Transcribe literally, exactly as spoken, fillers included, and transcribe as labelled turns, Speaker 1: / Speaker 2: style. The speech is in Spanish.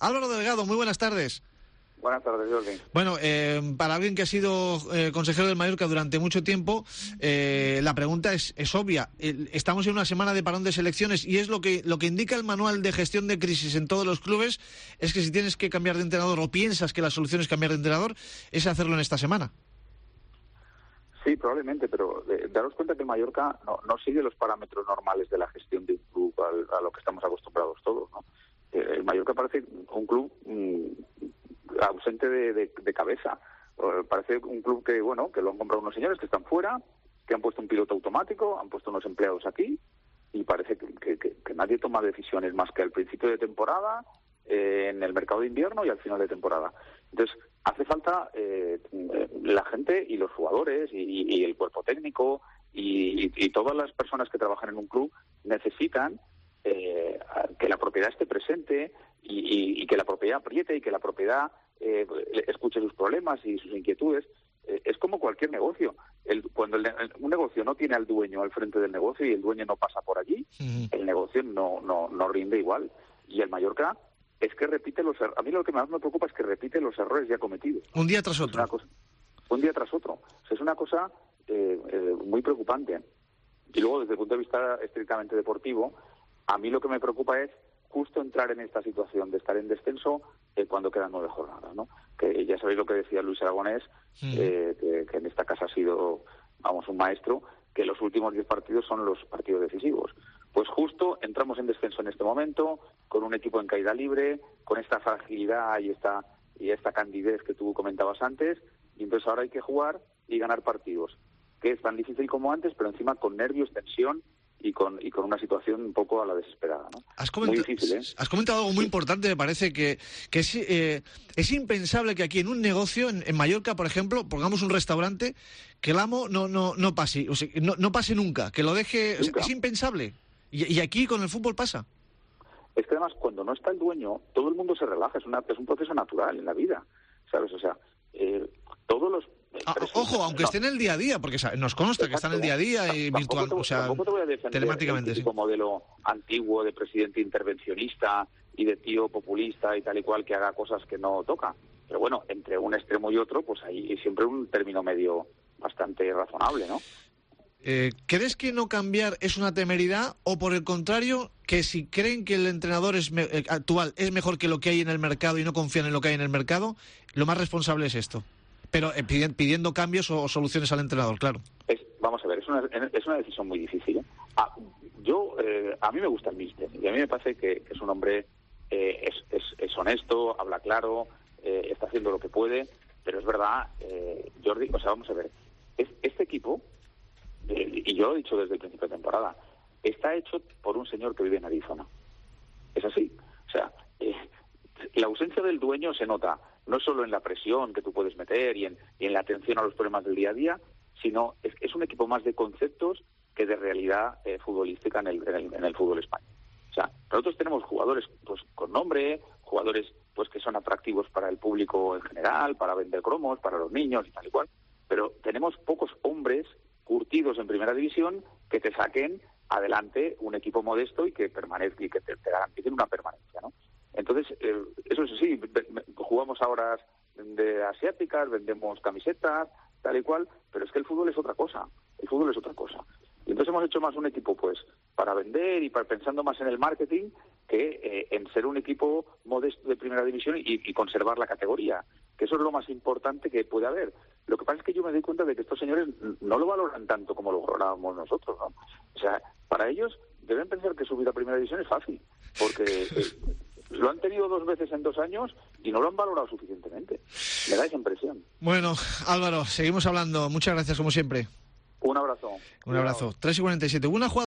Speaker 1: Álvaro Delgado, muy buenas tardes.
Speaker 2: Buenas tardes, Jordi.
Speaker 1: Bueno, eh, para alguien que ha sido eh, consejero del Mallorca durante mucho tiempo, eh, la pregunta es, es obvia. Eh, estamos en una semana de parón de selecciones y es lo que lo que indica el manual de gestión de crisis en todos los clubes, es que si tienes que cambiar de entrenador o piensas que la solución es cambiar de entrenador, es hacerlo en esta semana.
Speaker 2: Sí, probablemente, pero eh, daros cuenta que el Mallorca no, no sigue los parámetros normales de la gestión de un club al, a lo que estamos acostumbrados todos, ¿no? Eh, el Mallorca parece un club mmm, ausente de, de, de cabeza. Eh, parece un club que, bueno, que lo han comprado unos señores que están fuera, que han puesto un piloto automático, han puesto unos empleados aquí y parece que, que, que, que nadie toma decisiones más que al principio de temporada, eh, en el mercado de invierno y al final de temporada. Entonces, hace falta eh, la gente y los jugadores y, y el cuerpo técnico y, y, y todas las personas que trabajan en un club necesitan eh, que la propiedad esté presente y, y, y que la propiedad apriete y que la propiedad eh, escuche sus problemas y sus inquietudes. Eh, es como cualquier negocio. El, cuando el, el, un negocio no tiene al dueño al frente del negocio y el dueño no pasa por allí, uh-huh. el negocio no, no, no rinde igual. Y el Mallorca es que repite los errores. A mí lo que más me preocupa es que repite los errores ya cometidos.
Speaker 1: Un día tras otro.
Speaker 2: Es una cosa, un día tras otro. O sea, es una cosa eh, eh, muy preocupante. Y luego, desde el punto de vista estrictamente deportivo, a mí lo que me preocupa es justo entrar en esta situación de estar en descenso eh, cuando quedan nueve jornadas, ¿no? Que ya sabéis lo que decía Luis Aragonés, sí. eh, que, que en esta casa ha sido, vamos, un maestro, que los últimos diez partidos son los partidos decisivos. Pues justo entramos en descenso en este momento, con un equipo en caída libre, con esta fragilidad y esta y esta candidez que tú comentabas antes, y entonces ahora hay que jugar y ganar partidos, que es tan difícil como antes, pero encima con nervios, tensión y con y con una situación un poco a la desesperada, ¿no?
Speaker 1: Has comentado, muy difícil, ¿eh? Has comentado algo muy importante, me parece, que, que es, eh, es impensable que aquí en un negocio, en, en Mallorca, por ejemplo, pongamos un restaurante, que el amo no no no pase, o sea, no, no pase nunca, que lo deje, o sea, es impensable. Y, y aquí con el fútbol pasa.
Speaker 2: Es que además cuando no está el dueño, todo el mundo se relaja, es, una, es un proceso natural en la vida, ¿sabes? O sea, eh, todos los...
Speaker 1: Ah, ojo, aunque no. esté en el día a día, porque nos consta Exacto. que está en el día a día y virtual,
Speaker 2: te,
Speaker 1: o sea,
Speaker 2: tampoco te voy a defender
Speaker 1: telemáticamente,
Speaker 2: el típico
Speaker 1: sí.
Speaker 2: modelo antiguo de presidente intervencionista y de tío populista y tal y cual que haga cosas que no toca. Pero bueno, entre un extremo y otro, pues hay siempre un término medio bastante razonable, ¿no?
Speaker 1: Eh, ¿Crees que no cambiar es una temeridad o, por el contrario, que si creen que el entrenador es me- eh, actual es mejor que lo que hay en el mercado y no confían en lo que hay en el mercado, lo más responsable es esto? Pero eh, pidiendo, pidiendo cambios o, o soluciones al entrenador, claro.
Speaker 2: Es, vamos a ver, es una, es una decisión muy difícil, ¿eh? Ah, yo, eh, a mí me gusta el míster y a mí me parece que, que es un hombre, eh, es, es, es honesto, habla claro, eh, está haciendo lo que puede, pero es verdad, eh, Jordi, o sea, vamos a ver, es, este equipo... y yo lo he dicho desde el principio de temporada, está hecho por un señor que vive en Arizona. Es así. O sea, eh, la ausencia del dueño se nota no solo en la presión que tú puedes meter y en, y en la atención a los problemas del día a día, sino es, es un equipo más de conceptos que de realidad eh, futbolística en el, en, el, en el fútbol español. O sea, nosotros tenemos jugadores pues con nombre, jugadores pues que son atractivos para el público en general, para vender cromos, para los niños y tal y cual, pero tenemos pocos hombres curtidos en primera división que te saquen adelante un equipo modesto y que permanezca y que te, te garanticen una permanencia, ¿no? Entonces, eh, eso es sí, jugamos a horas de asiáticas, vendemos camisetas, tal y cual, pero es que el fútbol es otra cosa, el fútbol es otra cosa. Y entonces hemos hecho más un equipo pues para vender y para, pensando más en el marketing que eh, en ser un equipo modesto de primera división y, y conservar la categoría, que eso es lo más importante que puede haber. Lo que pasa es que yo me doy cuenta de que estos señores no lo valoran tanto como lo valorábamos nosotros, ¿no? O sea, para ellos deben pensar que subir a primera división es fácil, porque eh, lo han tenido dos veces en dos años y no lo han valorado suficientemente. Me da esa impresión.
Speaker 1: Bueno, Álvaro, seguimos hablando. Muchas gracias, como siempre.
Speaker 2: Un abrazo.
Speaker 1: Un abrazo. tres y cuarenta y siete. Una jugada